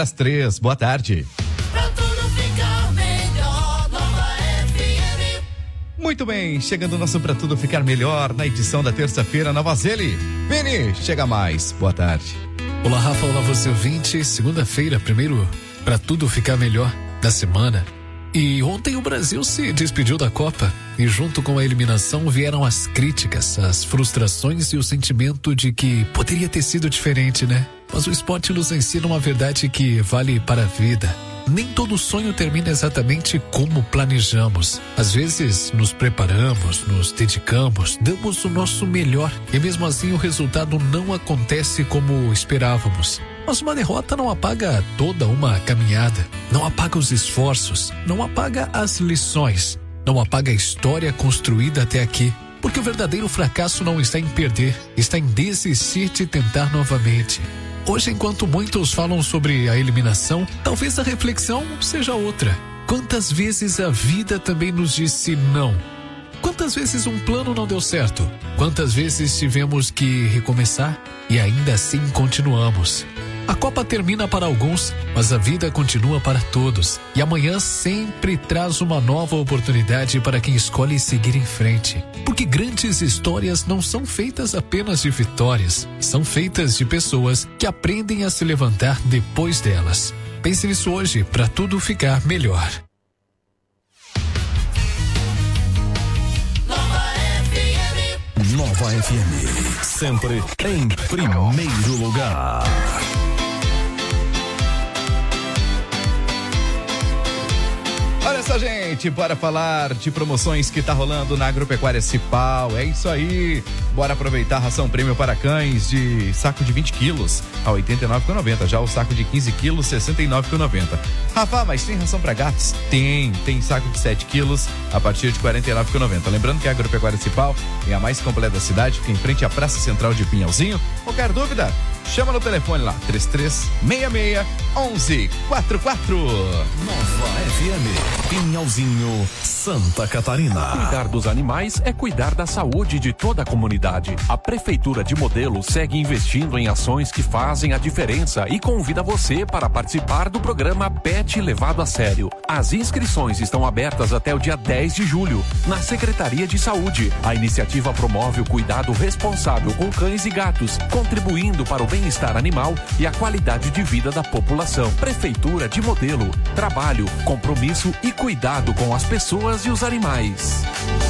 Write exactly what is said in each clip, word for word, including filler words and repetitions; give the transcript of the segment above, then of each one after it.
Às três, boa tarde. Pra tudo ficar melhor, Nova F M. Muito bem, chegando o nosso Pra Tudo Ficar Melhor na edição da terça-feira na voz dele. Vini, chega mais, boa tarde. Olá, Rafa, olá você ouvinte. Segunda-feira, primeiro Pra Tudo Ficar Melhor da semana. E ontem o Brasil se despediu da Copa e junto com a eliminação vieram as críticas, as frustrações e o sentimento de que poderia ter sido diferente, né? Mas o esporte nos ensina uma verdade que vale para a vida. Nem todo sonho termina exatamente como planejamos. Às vezes nos preparamos, nos dedicamos, damos o nosso melhor e mesmo assim o resultado não acontece como esperávamos. Mas uma derrota não apaga toda uma caminhada, não apaga os esforços, não apaga as lições, não apaga a história construída até aqui. Porque o verdadeiro fracasso não está em perder, está em desistir de tentar novamente. Hoje, enquanto muitos falam sobre a eliminação, talvez a reflexão seja outra. Quantas vezes a vida também nos disse não? Quantas vezes um plano não deu certo? Quantas vezes tivemos que recomeçar e ainda assim continuamos? A Copa termina para alguns, mas a vida continua para todos. E amanhã sempre traz uma nova oportunidade para quem escolhe seguir em frente. Porque grandes histórias não são feitas apenas de vitórias, são feitas de pessoas que aprendem a se levantar depois delas. Pense nisso hoje para tudo ficar melhor. Nova F M, sempre em primeiro lugar. Olha só, gente, bora falar de promoções que tá rolando na Agropecuária Cipal. É isso aí, bora aproveitar a ração prêmio para cães de saco de vinte quilos a oitenta e nove reais e noventa centavos. Já o saco de quinze quilos, sessenta e nove reais e noventa centavos. Rafa, mas tem ração para gatos? Tem, tem saco de sete quilos a partir de quarenta e nove reais e noventa centavos. Lembrando que a Agropecuária Cipal é a mais completa da cidade, fica em frente à Praça Central de Pinhalzinho. Qualquer dúvida? Chama no telefone lá, três três seis seis, um um quatro quatro. Nova F M, Pinhalzinho, Santa Catarina. Cuidar dos animais é cuidar da saúde de toda a comunidade. A Prefeitura de Modelo segue investindo em ações que fazem a diferença e convida você para participar do programa Pet Levado a Sério. As inscrições estão abertas até o dia dez de julho, na Secretaria de Saúde. A iniciativa promove o cuidado responsável com cães e gatos, contribuindo para o bem-estar animal e a qualidade de vida da população. Prefeitura de Modelo. Trabalho, compromisso e cuidado com as pessoas e os animais.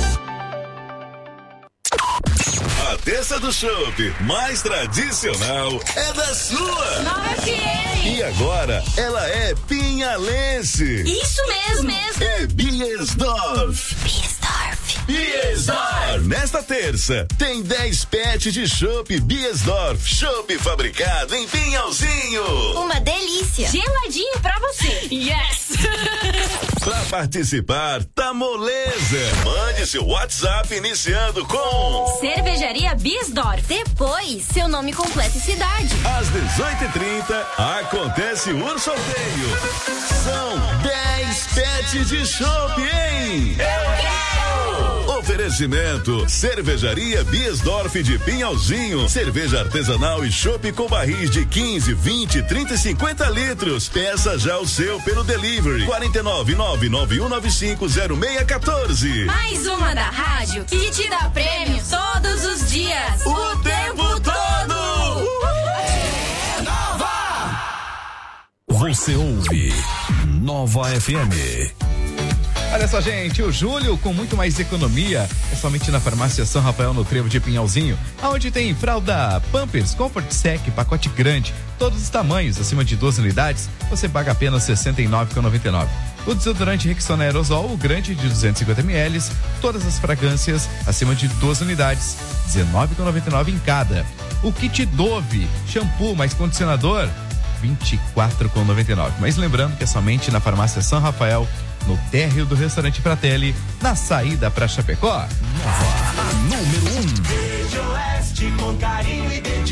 A terça do chopp mais tradicional é da sua. Nova F M. E agora ela é pinhalense. Isso mesmo, mesmo. É Biesdorf. Biesdorf. Biesdorf. Nesta terça tem dez pets de chopp Biesdorf. Chopp fabricado em Pinhalzinho. Uma delícia. Geladinho pra você. Yes. Pra participar, tá moleza. Mande seu WhatsApp iniciando com Cervejaria Biesdorf. Depois, seu nome completo e cidade. Às dezoito e trinta, acontece o sorteio. São dez pets de chopp, hein? Eu quero! Oferecimento: Cervejaria Biesdorf de Pinhalzinho. Cerveja artesanal e chopp com barris de quinze, vinte, trinta e cinquenta litros. Peça já o seu pelo delivery. quarenta e nove, nove nove um nove cinco zero seis um quatro. Mais uma da rádio que te dá prêmios todos os dias. O tempo todo! É Nova! Você ouve Nova F M. Olha só, gente, o julho com muito mais economia é somente na Farmácia São Rafael, no Trevo de Pinhalzinho, onde tem fralda Pampers Comfort Sec, pacote grande, todos os tamanhos, acima de duas unidades, você paga apenas sessenta e nove reais e noventa e nove centavos. O desodorante Rexona Aerosol, o grande de duzentos e cinquenta mililitros, todas as fragrâncias acima de duas unidades, dezenove reais e noventa e nove centavos em cada. O kit Dove, shampoo mais condicionador, vinte e quatro reais e noventa e nove centavos. Mas lembrando que é somente na Farmácia São Rafael, no térreo do restaurante Fratelli, na saída pra Chapecó. Nova, a número um. Rede Oeste com carinho e dedicação.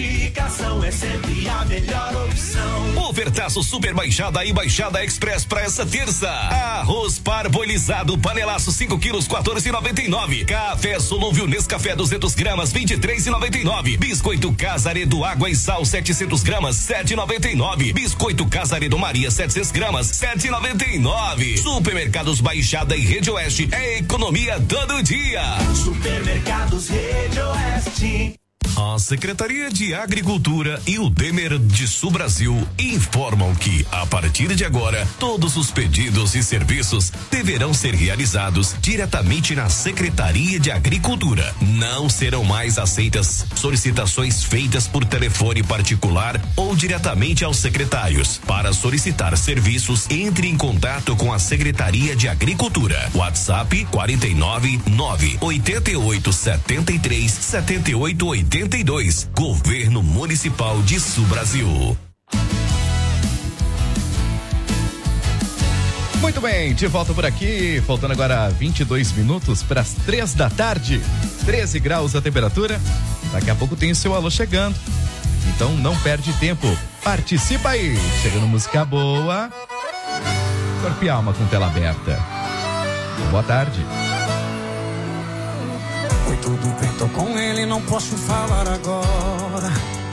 alimentação é sempre a melhor opção. Ofertaço Super Baixada e Baixada Express pra essa terça. Arroz parbolizado panelaço cinco quilos quatorze e noventa e nove. Café Solúvel Nescafé duzentos gramas vinte e três e noventa e nove. Biscoito Casaredo Água e Sal setecentos gramas sete e noventa e nove. Biscoito Casaredo Maria setecentos gramas sete e noventa e nove. Supermercados Baixada e Rede Oeste é economia todo dia. Supermercados Rede Oeste. A Secretaria de Agricultura e o Demer de Sul Brasil informam que, a partir de agora, todos os pedidos e serviços deverão ser realizados diretamente na Secretaria de Agricultura. Não serão mais aceitas solicitações feitas por telefone particular ou diretamente aos secretários. Para solicitar serviços, entre em contato com a Secretaria de Agricultura. WhatsApp quarenta e nove nove oitenta e oito setenta e três setenta e oito oitenta e dois. Governo Municipal de Sul Brasil. Muito bem, de volta por aqui, faltando agora vinte e dois minutos para as três da tarde, treze graus a temperatura. Daqui a pouco tem o seu alô chegando, então não perde tempo, participa aí. Chegando música boa, Corpo e Alma com tela aberta. Boa tarde. Foi tudo bem, tô com ele, não posso falar agora.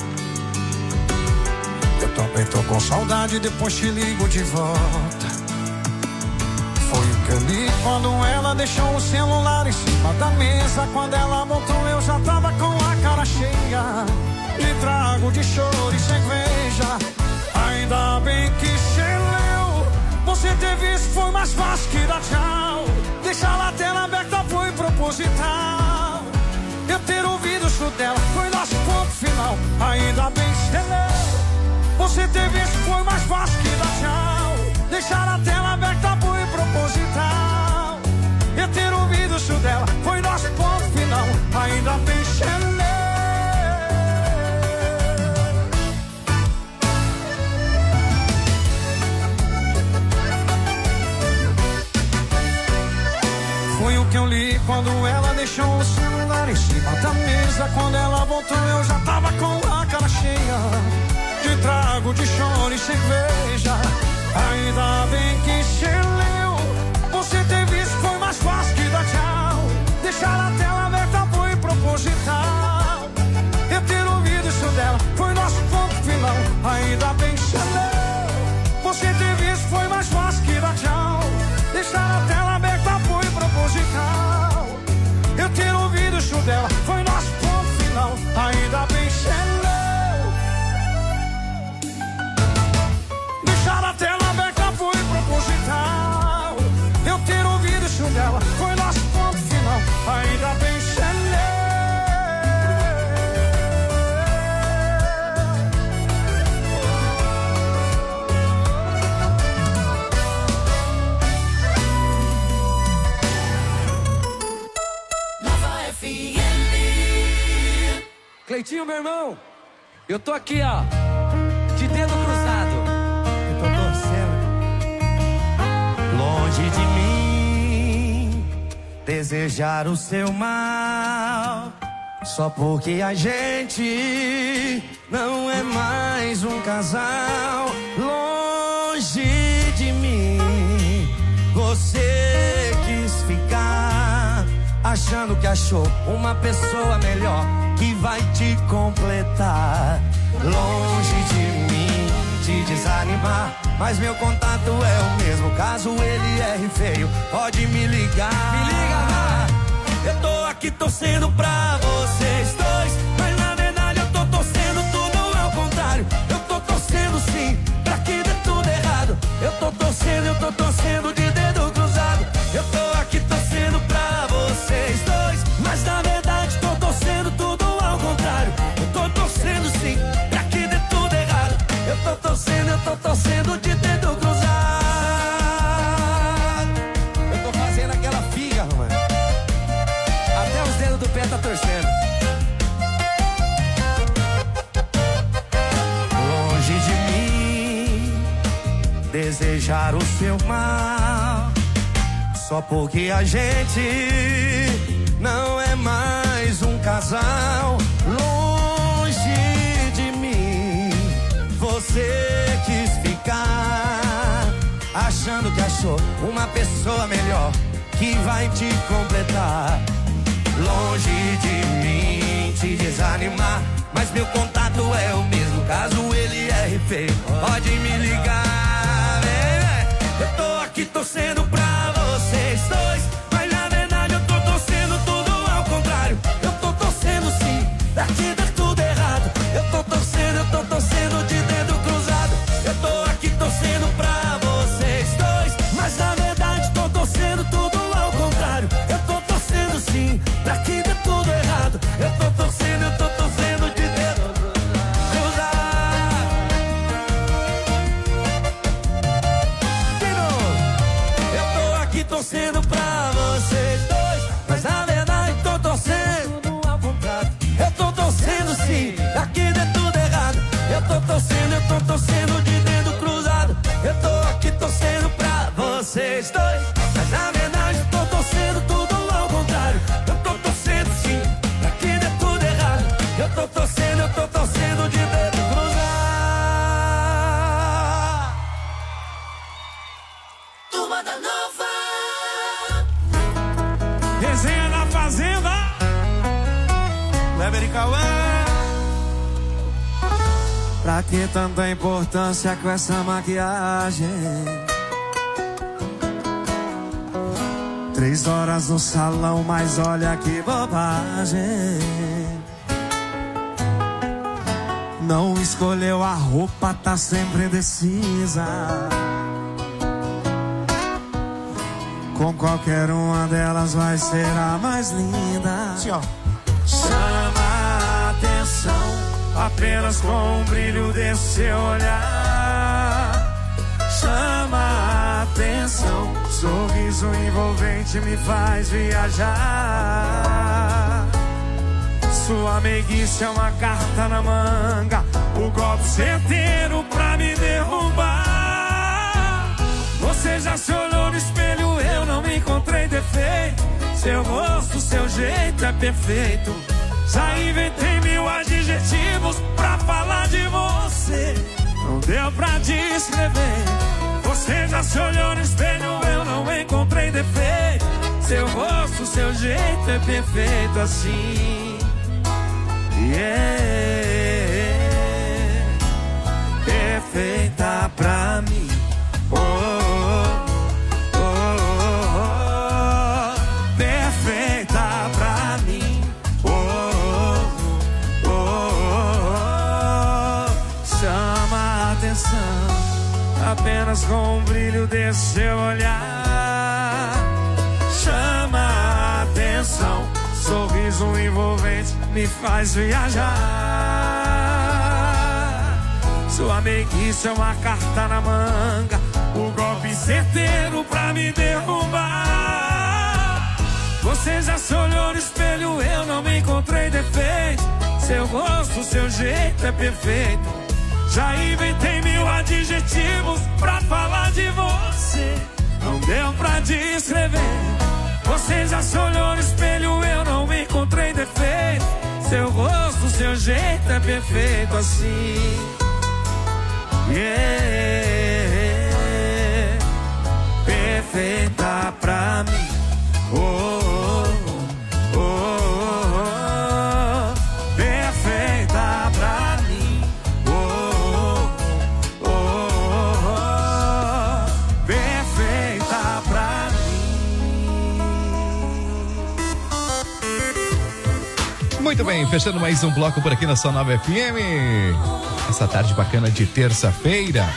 Eu também tô com saudade, depois te ligo de volta. Foi o que eu li quando ela deixou o celular em cima da mesa. Quando ela voltou eu já tava com a cara cheia de trago, de choro e cerveja. Ainda bem que você leu. Você ter visto foi mais fácil que dar tchau. Deixar a tela aberta foi proposital. Eu ter ouvido isso dela foi nosso ponto final. Ainda bem que você leu. Você ter visto foi mais fácil que dar tchau. Deixar a tela aberta foi proposital. Eu ter ouvido isso dela foi nosso ponto final. Ainda bem que você leu. Foi o que eu li quando ela deixou o celular em cima da mesa. Quando ela voltou eu já tava com a cara cheia de trago, de choro e cerveja. Ainda bem que você leu. Você ter visto foi mais fácil que dar tchau. Deixar a tela aberta foi proposital. Eu ter ouvido isso dela foi nosso ponto final. Ainda bem que você leu. Você ter visto foi mais fácil que dar tchau. Deixar a tela aberta foi proposital. Eu ter ouvido isso dela foi nosso ponto final. Ainda bem que você leu. Deixar a tela aberta foi proposital. Eu ter ouvido isso dela foi nosso ponto final. Ainda bem que você leu. Cleitinho, meu irmão, eu tô aqui, ó, de dedo cruzado. Eu tô torcendo. Longe de mim desejar o seu mal, só porque a gente não é mais um casal. Longe de mim você quis ficar, achando que achou uma pessoa melhor que vai te completar. Longe de mim te desanimar, mas meu contato é o mesmo. Caso ele erre feio, pode me ligar. Me liga, eu tô aqui torcendo pra vocês dois, mas na verdade eu tô torcendo tudo ao contrário. Eu tô torcendo sim, pra que dê tudo errado. Eu tô torcendo, eu tô torcendo de dedo cruzado. Eu tô aqui torcendo pra vocês dois, mas na verdade tô torcendo tudo ao contrário. Eu tô torcendo sim, pra que dê tudo errado. Eu tô torcendo, eu tô torcendo de dedo cruzado. Eu tô fazendo aquela figa, mano. Até os dedos do pé tá torcendo. Longe de mim desejar o seu mal, só porque a gente não é mais um casal. Longe de mim você quis ficar, achando que achou uma pessoa melhor que vai te completar. Longe de mim te desanimar, mas meu contato é o mesmo, caso ele erre feio, pode me ligar. É, eu tô aqui torcendo pra vocês dois, mas na verdade eu tô torcendo tudo ao contrário. Eu tô torcendo sim, daqui dá tudo errado. Eu tô torcendo, eu tô torcendo de dedo cruzado. Eu tô aqui torcendo pra vocês dois, mas na verdade tô torcendo tudo ao contrário. Eu tô torcendo sim, daqui dá tudo errado. Eu tô torcendo, eu tô torcendo de dedo cruzado. De novo. Eu tô aqui torcendo pra vocês dois, mas na verdade tô torcendo tudo ao contrário. Eu tô torcendo sim, daqui dá tudo errado. Eu tô torcendo, eu tô torcendo de dedo cruzado. Eu tô aqui torcendo pra vocês dois, mas na verdade tô torcendo tudo ao contrário. Eu tô torcendo sim, daqui dá tudo errado. Eu tô torcendo, eu tô torcendo de dedo cruzado. Turma da Nova. Resenha na Fazenda. Kleber e Cauã. Pra que tanta importância com essa maquiagem? Três horas no salão, mas olha que bobagem. Não escolheu a roupa, tá sempre indecisa. Com qualquer uma delas vai ser a mais linda. Sim, ó. Chama a atenção apenas com o brilho desse seu olhar. Chama a atenção, sorriso envolvente me faz viajar. Sua meiguice é uma carta na manga, o golpe certeiro pra me derrubar. Você já se olhou no espelho, eu não me encontrei defeito. Seu rosto, seu jeito é perfeito. Já inventei mil adjetivos pra falar de você, não deu pra descrever. Você já se olhou no espelho, eu não encontrei defeito. Seu rosto, seu jeito é perfeito assim. Yeah, perfeita pra mim. Oh, oh, oh, oh, oh. Perfeita pra mim. Oh, oh, oh, oh. Chama a atenção apenas com o brilho desse seu olhar. Chama a atenção, sorriso envolvente me faz viajar. Sua meiguice é uma carta na manga, o golpe certeiro pra me derrubar. Você já se olhou no espelho, eu não me encontrei defeito. Seu rosto, seu jeito é perfeito. Já inventei mil adjetivos pra falar de você, não deu pra descrever. Você já se olhou no espelho, eu não me encontrei defeito. Seu rosto, seu jeito é perfeito assim. Yeah, perfeita pra mim. Oh, oh, oh, oh, oh. Perfeita pra mim. Oh, oh, oh, oh. Perfeita pra mim. Muito bem, fechando mais um bloco por aqui na sua Nova F M. Essa tarde bacana de terça-feira.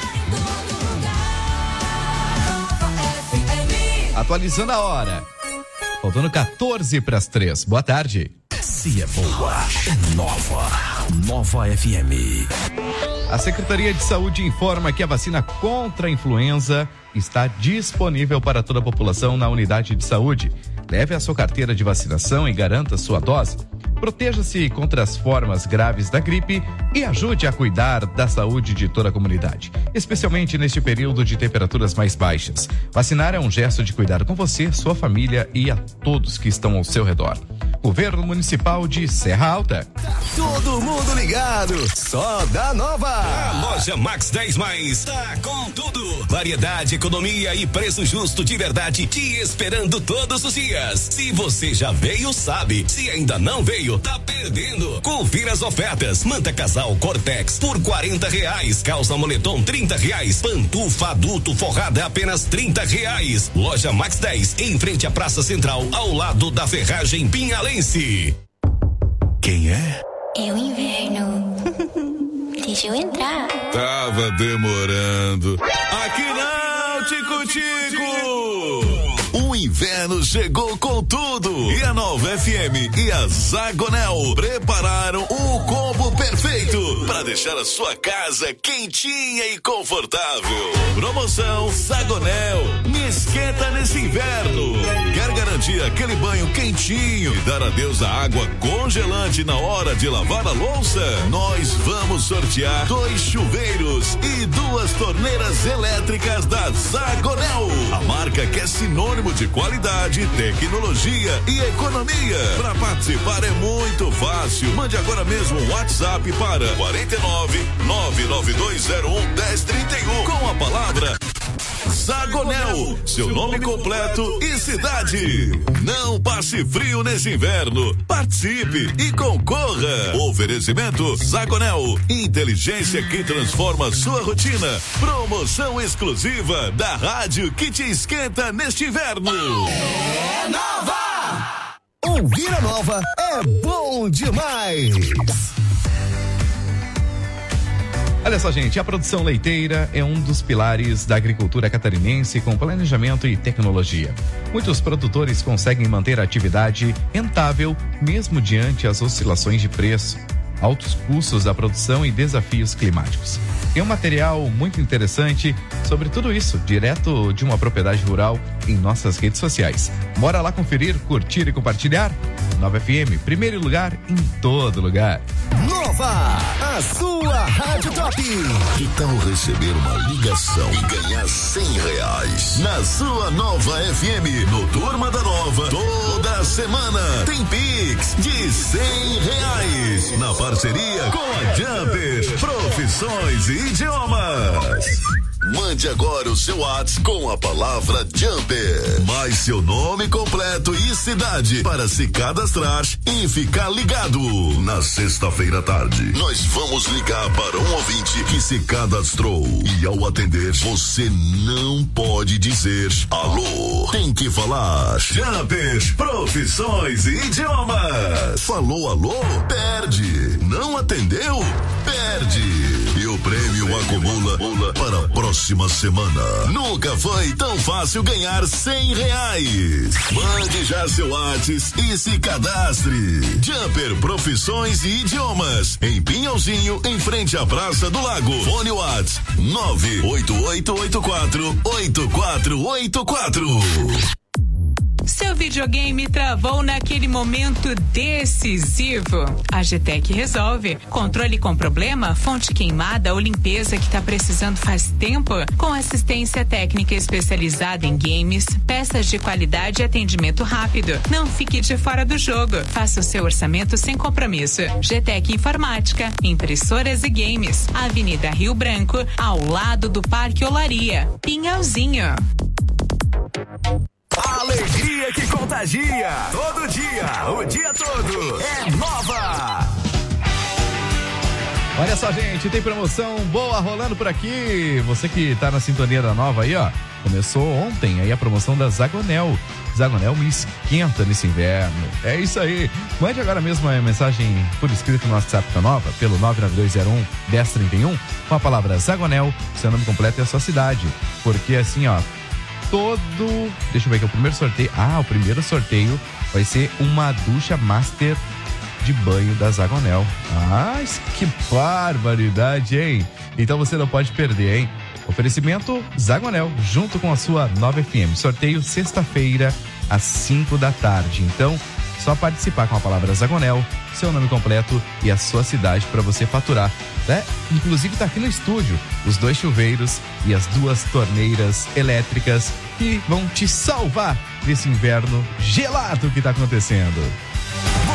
Atualizando a hora. Faltando quatorze para as três. Boa tarde. Se é boa, é nova. Nova F M. A Secretaria de Saúde informa que a vacina contra a influenza está disponível para toda a população na unidade de saúde. Leve a sua carteira de vacinação e garanta sua dose. Proteja-se contra as formas graves da gripe e ajude a cuidar da saúde de toda a comunidade, especialmente neste período de temperaturas mais baixas. Vacinar é um gesto de cuidar com você, sua família e a todos que estão ao seu redor. Governo Municipal de Serra Alta. Todo mundo ligado, só da Nova. A loja Max dez mais tá com tudo. Variedade, economia e preço justo de verdade te esperando todos os dias. Se você já veio, sabe. Se ainda não veio, tá perdendo. Confira as ofertas. Manta casal Cortex por quarenta reais. Calça moletom trinta reais. Pantufa adulto forrada apenas trinta reais. Loja Max dez em frente à Praça Central, ao lado da Ferragem Pinhalense. Quem é? É o inverno. Deixa eu entrar. Tava demorando. Aqui não, Tico-Tico! O inverno chegou com tudo e a Nova F M e a Zagonel prepararam o combo perfeito para deixar a sua casa quentinha e confortável. Promoção Zagonel, me esquenta nesse inverno. Quer garantir aquele banho quentinho e dar adeus à água congelante na hora de lavar a louça? Nós vamos sortear dois chuveiros e duas torneiras elétricas da Zagonel, a marca que é sinônimo de qualidade, tecnologia e economia. Para participar é muito fácil. Mande agora mesmo um WhatsApp para quatro nove nove nove dois zero um um zero três um com a palavra Zagonel, seu nome completo e cidade. Não passe frio nesse inverno. Participe e concorra. Oferecimento Zagonel, inteligência que transforma sua rotina. Promoção exclusiva da rádio que te esquenta neste inverno. É Nova! Ouvir a Nova é bom demais. Olha só, gente, a produção leiteira é um dos pilares da agricultura catarinense com planejamento e tecnologia. Muitos produtores conseguem manter a atividade rentável mesmo diante as oscilações de preço, altos custos da produção e desafios climáticos. Tem um material muito interessante sobre tudo isso, direto de uma propriedade rural em nossas redes sociais. Bora lá conferir, curtir e compartilhar? Nova F M, primeiro lugar em todo lugar. Nova, a sua Rádio Top. Que tal receber uma ligação e ganhar cem reais na sua Nova F M? No Turma da Nova, toda semana tem Pix de cem reais na parceria com a Jumper Profissões e Idiomas. Mande agora o seu WhatsApp com a palavra Jumper, mais seu nome completo e cidade para se cadastrar e ficar ligado. Na sexta-feira à tarde, nós vamos ligar para um ouvinte que se cadastrou e ao atender, você não pode dizer alô. Tem que falar Jumper Profissões e Idiomas. Falou alô? Perde. Não atendeu? Perde. E o prêmio acumula pula para a próxima semana. Nunca foi tão fácil ganhar cem reais. Mande já seu WhatsApp e se cadastre. Jumper Profissões e Idiomas, em Pinhalzinho, em frente à Praça do Lago. Fone WhatsApp nove oito oito oito quatro oito quatro oito quatro. Seu videogame travou naquele momento decisivo? A G T E C resolve. Controle com problema, fonte queimada ou limpeza que está precisando faz tempo? Com assistência técnica especializada em games, peças de qualidade e atendimento rápido. Não fique de fora do jogo. Faça o seu orçamento sem compromisso. G T E C Informática, impressoras e games. Avenida Rio Branco, ao lado do Parque Olaria. Pinhalzinho. Alegria que contagia. Todo dia, o dia todo. É Nova. Olha só, gente, tem promoção boa rolando por aqui. Você que tá na sintonia da Nova aí, ó. Começou ontem aí a promoção da Zagonel. Zagonel me esquenta nesse inverno. É isso aí. Mande agora mesmo a mensagem por escrito no WhatsApp da Nova, pelo nove nove dois zero um um zero três um, com a palavra Zagonel, seu nome completo e a sua cidade. Porque assim, ó, todo... Deixa eu ver aqui, o primeiro sorteio... Ah, o primeiro sorteio vai ser uma ducha master de banho da Zagonel. Ah, que barbaridade, hein? Então você não pode perder, hein? Oferecimento Zagonel, junto com a sua Nova F M. Sorteio sexta-feira, às cinco da tarde. Então, só participar com a palavra Zagonel, seu nome completo e a sua cidade para você faturar, né? Inclusive tá aqui no estúdio os dois chuveiros e as duas torneiras elétricas que vão te salvar desse inverno gelado que tá acontecendo.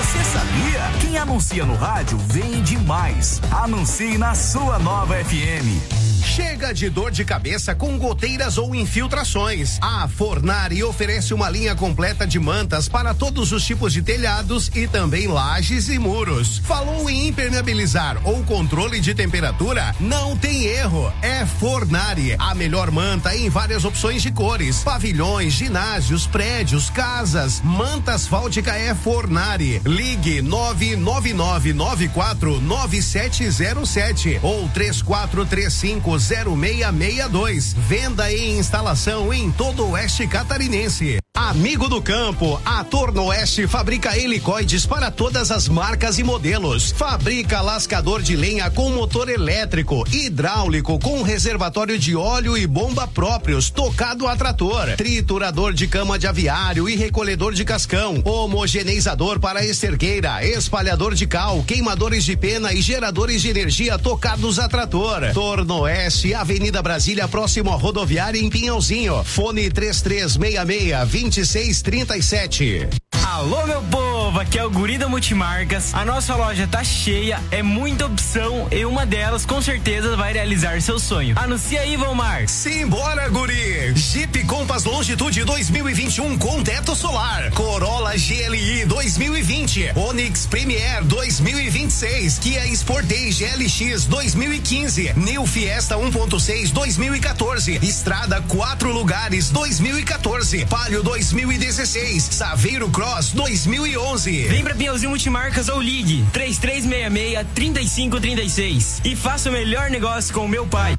Você sabia? Quem anuncia no rádio vende mais. Anuncie na sua nova F M. Chega de dor de cabeça com goteiras ou infiltrações. A Fornari oferece uma linha completa de mantas para todos os tipos de telhados e também lajes e muros. Falou em impermeabilizar ou controle de temperatura? Não tem erro. É Fornari, a melhor manta em várias opções de cores. Pavilhões, ginásios, prédios, casas. Manta asfáltica é Fornari. Ligue nove nove nove nove quatro nove sete zero sete ou três quatro três cinco zero seis seis dois. Venda e instalação em todo o oeste catarinense. Amigo do campo, a Torno Oeste fabrica helicoides para todas as marcas e modelos. Fabrica lascador de lenha com motor elétrico, hidráulico com reservatório de óleo e bomba próprios, tocado a trator, triturador de cama de aviário e recolhedor de cascão, homogeneizador para esterqueira, espalhador de cal, queimadores de pena e geradores de energia tocados a trator. Torno Oeste, Avenida Brasília, próximo à rodoviária em Pinhalzinho. Fone três três seis seis, vinte e seis trinta e sete. Alô, meu povo, aqui é o Guri da Multimarcas. A nossa loja tá cheia, é muita opção e uma delas com certeza vai realizar seu sonho. Anuncia aí, Valmar. Simbora, Guri! Jeep Compass Longitude dois mil e vinte e um com teto solar, Corolla G L I dois mil e vinte, Onix Premier dois mil e vinte e seis, Kia Sportage L X dois mil e quinze, New Fiesta um ponto seis dois mil e quatorze, Estrada quatro lugares dois mil e quatorze, Palio dois mil e dezesseis, Saveiro Cross dois mil e onze. Vem pra Pinhalzinho Multimarcas ou ligue três três seis seis, três cinco três seis e faça o melhor negócio com o meu pai.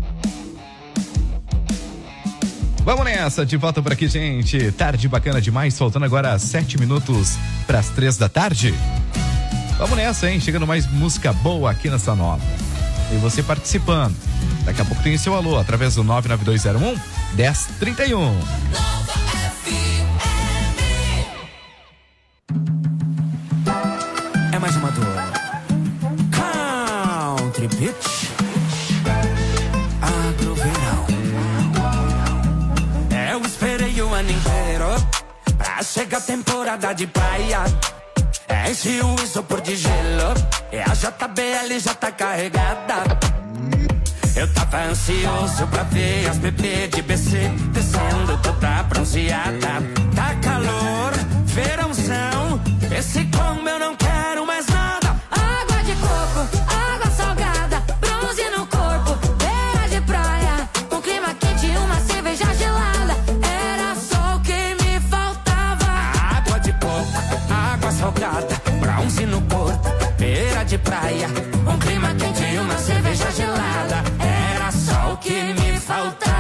Vamos nessa, de volta por aqui, gente. Tarde bacana demais, faltando agora sete minutos para as três da tarde. Vamos nessa, hein? Chegando mais música boa aqui nessa nova. E você participando. Daqui a pouco tem seu alô através do nove nove dois zero um, um zero três um. É mais uma dor. Country Beach. Agroverão. Eu esperei o ano inteiro pra chegar a temporada de praia. Enche o isopor de gelo e a J B L já tá carregada. Eu tava ansioso pra ver as bebês de B C descendo toda bronzeada. Tá calor, verãozão, esse como eu não quero mais nada. Água de coco, água salgada, bronze no corpo, beira de praia, um clima quente e uma cerveja gelada. Era só o que me faltava. Água de coco, água salgada, bronze no corpo, beira de praia, um clima quente e uma cerveja gelada. Era só o que me faltava.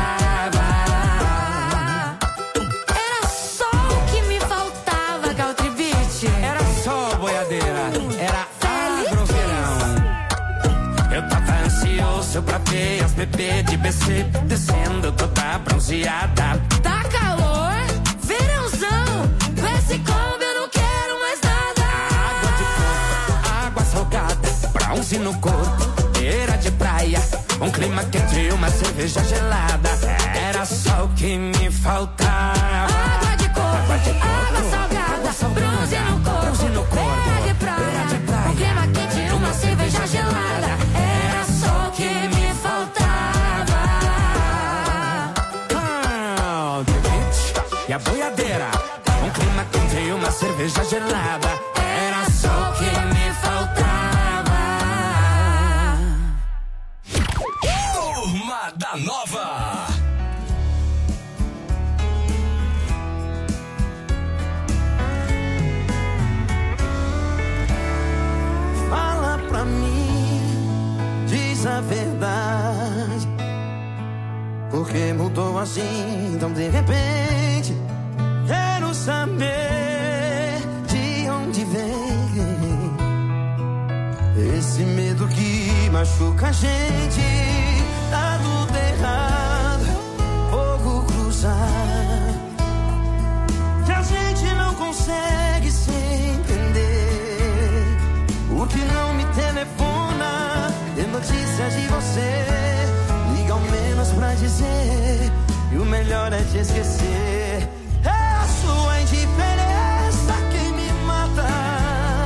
Era só o que me faltava, Country Beach. Era só boiadeira, era agroverão. Eu tava ansioso pra ver as bebês de B C descendo toda bronzeada. Tá calor, verãozão, com esse combo eu não quero mais nada. Água de coco, água salgada, bronze no corpo, beira de praia, um clima quente e uma cerveja gelada. Era só o que me faltava. Água de coco, água, de coco, água salgada, água salgada, bronze no corpo, bronze no corpo, beira de praia, beira de praia, um clima quente e uma cerveja gelada. Era só o que me faltava. Country Beach e a boiadeira, um clima quente e uma cerveja gelada. Era só o que me faltava. Turma da Nova. Fala pra mim, diz a verdade. Porque mudou assim tão de repente. Quero saber de onde vem esse medo que machuca a gente. Tá tudo errado, fogo cruzado, que a gente não consegue se entender. O que não me telefona, tem notícia de você. Liga ao menos pra dizer, e o melhor é te esquecer. É a sua indiferença que me mata.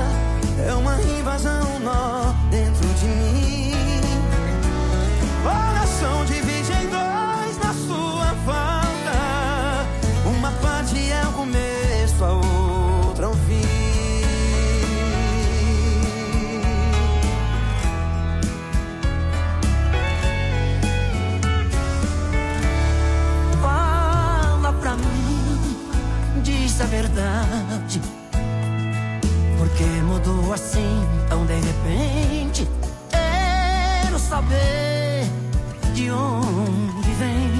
isso é verdade. Porque mudou assim tão de repente. Quero saber de onde vem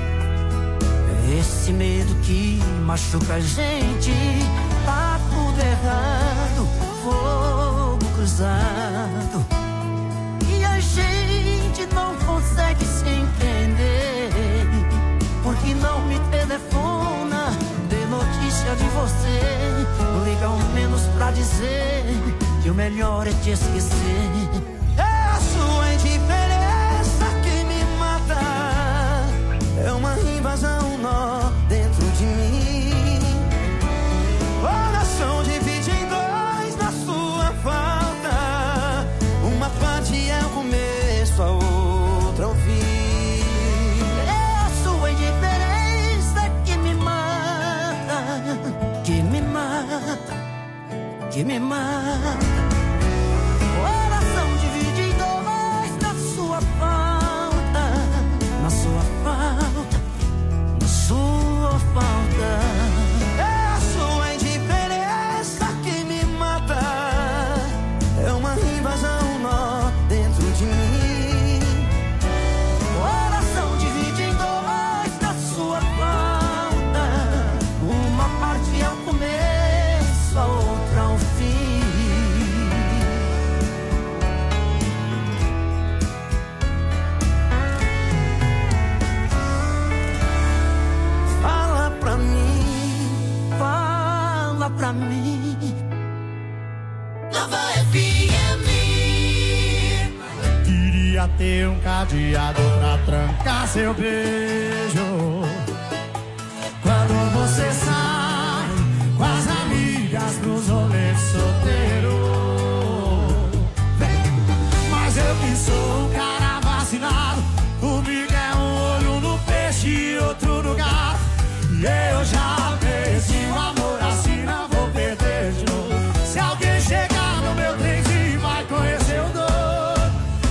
esse medo que machuca a gente. Tá tudo errado, fogo cruzado, e a gente não consegue se entender. Porque não me telefona, dê notícia de você. Liga ao menos pra dizer que o melhor é te esquecer. É a sua indiferença que me mata. É uma invasão, um nó dentro de mim. Coração divide em dois na sua falta. Uma parte é o começo, a outra é o fim. É a sua indiferença que me mata, que me mata, que me mata. Coração divide em dois na sua falta, na sua falta, na sua falta. É a sua indiferença que me mata. É uma invasão, um nó dentro de mim. Coração divide em dois na sua falta. Uma parte é o começo, a outra é o fim. Fala pra mim, fala pra mim. Nova F M. Queria ter um cadeado pra trancar seu beijo. Quando você sai com as amigas pros rolês solteiro. Mas eu que sou um cara vacinado, comigo é um olho no peixe e outro no gato. E eu já perdi o amor assim, não vou perder de novo. Se alguém chegar no meu trenzinho vai conhecer o doido.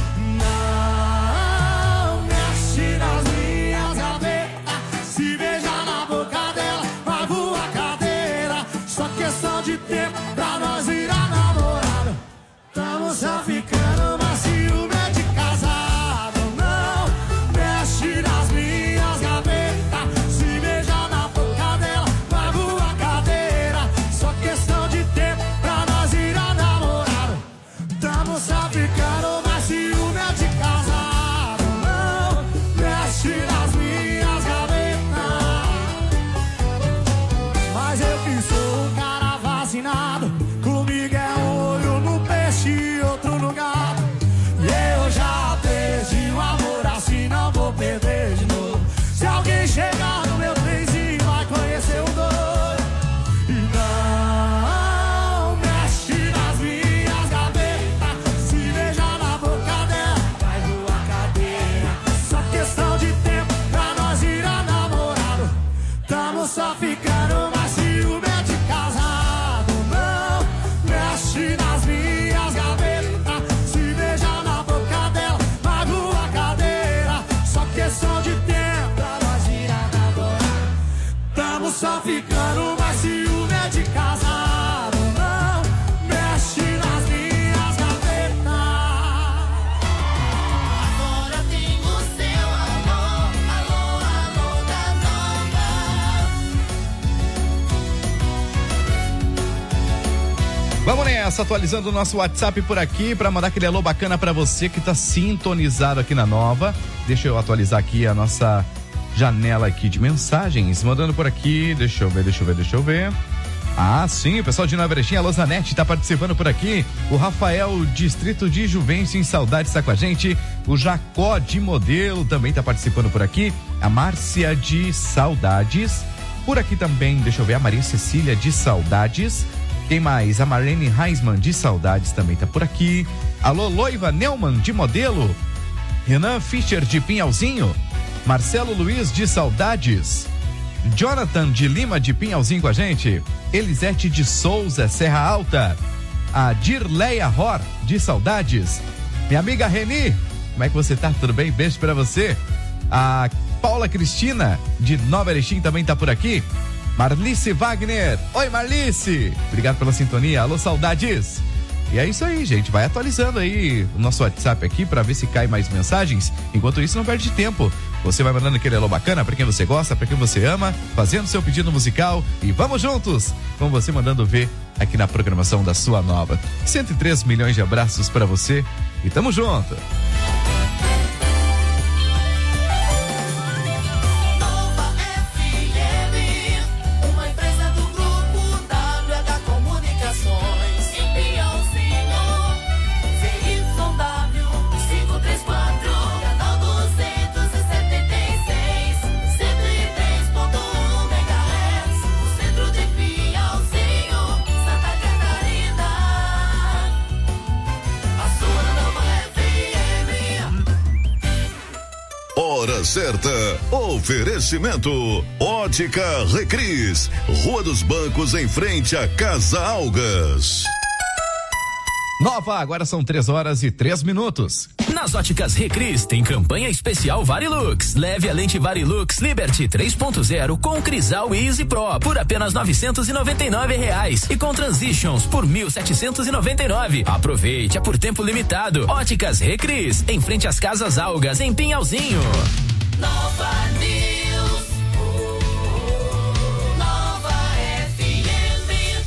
Não mexe nas minhas gavetas, se beijar na boca dela, pago a cadeira. Só questão de tempo pra nós virar namorado. Tamo só ficando, mas ciúme é de casado. Não mexe nas minhas gavetas, se beijar na boca dela, pago a cadeira. Só questão de tempo pra nós virar namorado. Tamo só ficando, mas ciúme é de casado. Não mexe nas minhas gavetas. Mas eu que sou um cara vacinado, comigo é um olho no peixe e outro no gato. E eu já perdi o amor assim, não vou perder de novo. Se alguém chegar no meu trenzinho vai conhecer o doido. E não mexe nas minhas gavetas, se beijar na boca dela vai voar cadeira. Só questão de tempo pra nós virar namorado. Tamo só ficando, mas ciúme é de casado. Não mexe nas minhas gavetas, se beijar na boca dela vai voar cadeira. Só questão de tempo pra nós virar namorado. Tamo só ficando, mas ciúme é de casado. Não mexe nas minhas gavetas. Agora tem o seu alô, alô, alô da nova. Vamos nessa, atualizando o nosso WhatsApp por aqui para mandar aquele alô bacana para você que tá sintonizado aqui na Nova. Deixa eu atualizar aqui a nossa janela aqui de mensagens, mandando por aqui, deixa eu ver, deixa eu ver, deixa eu ver. Ah, sim, o pessoal de Nova Erechim, a Lozanete tá participando por aqui. O Rafael, distrito de Juvencio, em Saudades, tá com a gente. O Jacó de Modelo também tá participando por aqui. A Márcia de Saudades. Por aqui também, deixa eu ver, a Maria Cecília de Saudades. Quem mais? A Marlene Heisman de Saudades também tá por aqui. Alô, Loiva Neumann de Modelo. Renan Fischer de Pinhalzinho. Marcelo Luiz de Saudades. Jonathan de Lima de Pinhalzinho com a gente. Elisete de Souza, Serra Alta. A Dirleia Ror de Saudades. Minha amiga Reni, como é que você tá? Tudo bem? Beijo pra você. A Paula Cristina de Nova Erechim também tá por aqui. Marlice Wagner. Oi, Marlice. Obrigado pela sintonia. Alô, saudades. E é isso aí, gente. Vai atualizando aí o nosso WhatsApp aqui pra ver se cai mais mensagens. Enquanto isso, não perde tempo. Você vai mandando aquele alô bacana pra quem você gosta, pra quem você ama, fazendo seu pedido musical e vamos juntos com você mandando ver aqui na programação da sua nova. cento e três milhões de abraços pra você e tamo junto. Certa. Oferecimento Ótica Recris, Rua dos Bancos, em frente à Casa Algas. Nova, agora são três horas e três minutos. Nas Óticas Recris tem campanha especial Varilux. Leve a lente Varilux Liberty três ponto zero com Crisal Easy Pro por apenas novecentos e noventa e nove reais e com Transitions por mil setecentos e noventa e nove. Aproveite, é por tempo limitado. Óticas Recris, em frente às Casas Algas, em Pinhalzinho. Nova News. Nova F M.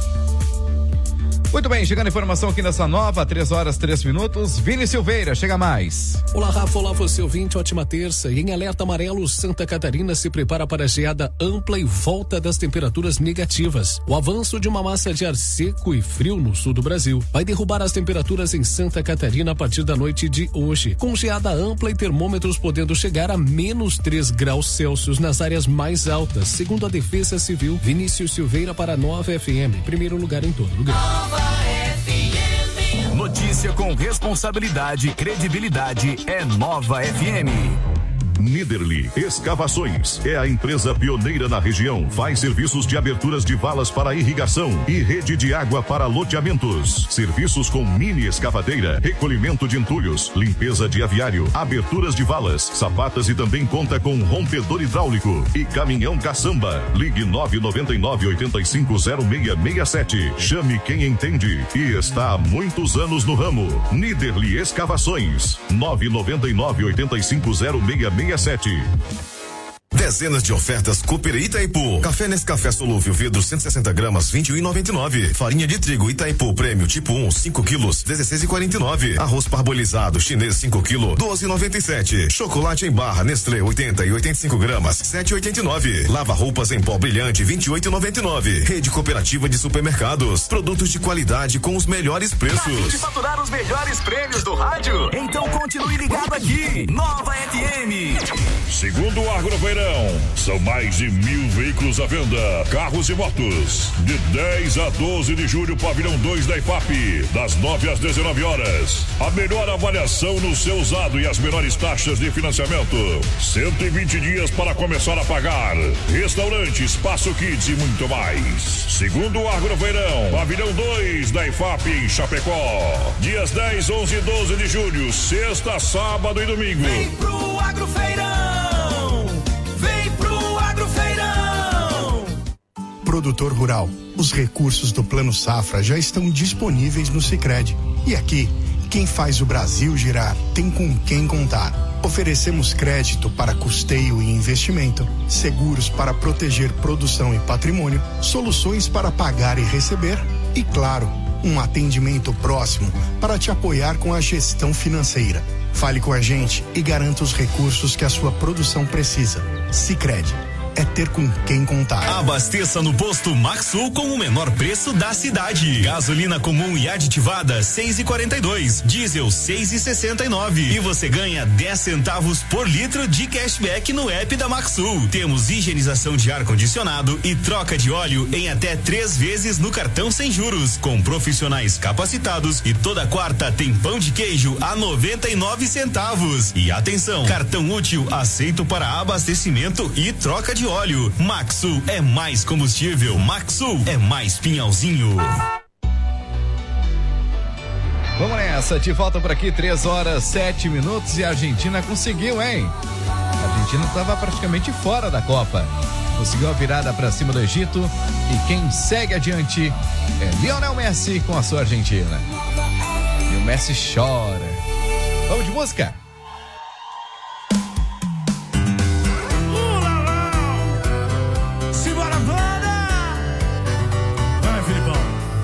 Muito bem, chegando a informação aqui nessa nova, três horas, três minutos. Vini Silveira, chega mais. Olá, Rafa, olá você ouvinte, ótima terça. E em alerta amarelo, Santa Catarina se prepara para geada ampla e volta das temperaturas negativas. O avanço de uma massa de ar seco e frio no sul do Brasil vai derrubar as temperaturas em Santa Catarina a partir da noite de hoje, com geada ampla e termômetros podendo chegar a menos três graus Celsius nas áreas mais altas, segundo a Defesa Civil. Vinícius Silveira para a Nova F M, primeiro lugar em todo lugar. Nova F M. Notícia com responsabilidade e credibilidade é Nova F M. Niederli Escavações é a empresa pioneira na região. Faz serviços de aberturas de valas para irrigação e rede de água para loteamentos. Serviços com mini escavadeira, recolhimento de entulhos, limpeza de aviário, aberturas de valas, sapatas e também conta com rompedor hidráulico e caminhão caçamba. Ligue nove nove nove, oito cinco zero seis seis sete. Chame quem entende e está há muitos anos no ramo. Niederli Escavações. nove nove nove, oito cinco zero seis seis sete. Dezenas de ofertas Cooper Itaipu. Café Nescafé solúvel vidro cento e sessenta gramas, vinte e um e noventa e nove. Farinha de trigo Itaipu Prêmio tipo um, cinco quilos, dezesseis e quarenta e nove. Arroz parbolizado chinês cinco quilos, doze e noventa e sete. Chocolate em barra Nestlé oitenta e oitenta e cinco gramas, sete e oitenta e nove. Lava roupas em pó brilhante vinte e oito e noventa e nove. Rede Cooperativa de Supermercados. Produtos de qualidade com os melhores preços. Pra gente faturar os melhores prêmios do rádio, então continue ligado aqui. Nova F M. Segundo o Agroverão, são mais de mil veículos à venda, carros e motos. De dez a doze de julho, pavilhão dois da I F A P, das nove às dezenove horas. A melhor avaliação no seu usado e as menores taxas de financiamento. cento e vinte dias para começar a pagar. Restaurante, espaço kids e muito mais. Segundo o Agroverão, pavilhão dois da I F A P em Chapecó. Dias dez, onze e doze de julho, sexta, sábado e domingo. Vem pro Agrofeirão. Vem pro Agrofeirão! Produtor rural, os recursos do Plano Safra já estão disponíveis no Sicredi. E aqui, quem faz o Brasil girar tem com quem contar. Oferecemos crédito para custeio e investimento, seguros para proteger produção e patrimônio, soluções para pagar e receber e, claro, um atendimento próximo para te apoiar com a gestão financeira. Fale com a gente e garanta os recursos que a sua produção precisa. Sicredi, é ter com quem contar. Abasteça no posto Maxul com o menor preço da cidade. Gasolina comum e aditivada seis e quarenta e dois, diesel seis e sessenta e nove e você ganha dez centavos por litro de cashback no app da Maxul. Temos higienização de ar condicionado e troca de óleo em até três vezes no cartão sem juros, com profissionais capacitados e toda quarta tem pão de queijo a noventa e nove centavos. E atenção, cartão útil aceito para abastecimento e troca de óleo. Maxul é mais combustível. Maxul é mais Pinhalzinho. Vamos nessa, de volta por aqui, três horas, sete minutos e a Argentina conseguiu, hein? A Argentina estava praticamente fora da Copa. conseguiu a virada para cima do Egito e quem segue adiante é Lionel Messi com a sua Argentina. E o Messi chora. Vamos de música? Simbora, banda! Vai, Filipão.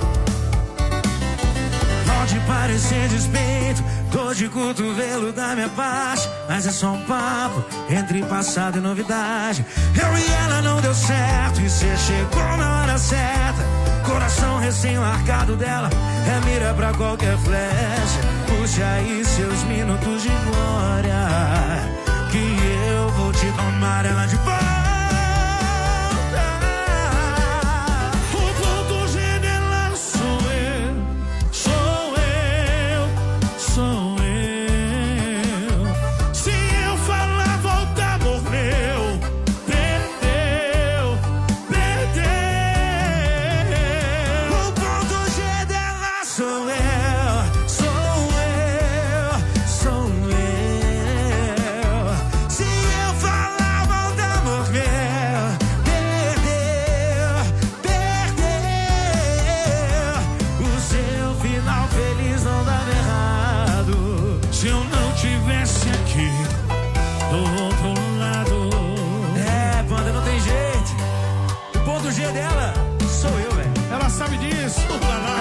Pode parecer despeito, dor de cotovelo da minha parte, mas é só um papo entre passado e novidade. Eu e ela não deu certo e cê chegou na hora certa. Coração recém-largado dela é mira pra qualquer flecha. Puxe aí seus minutos de glória, que eu vou te tomar ela de volta.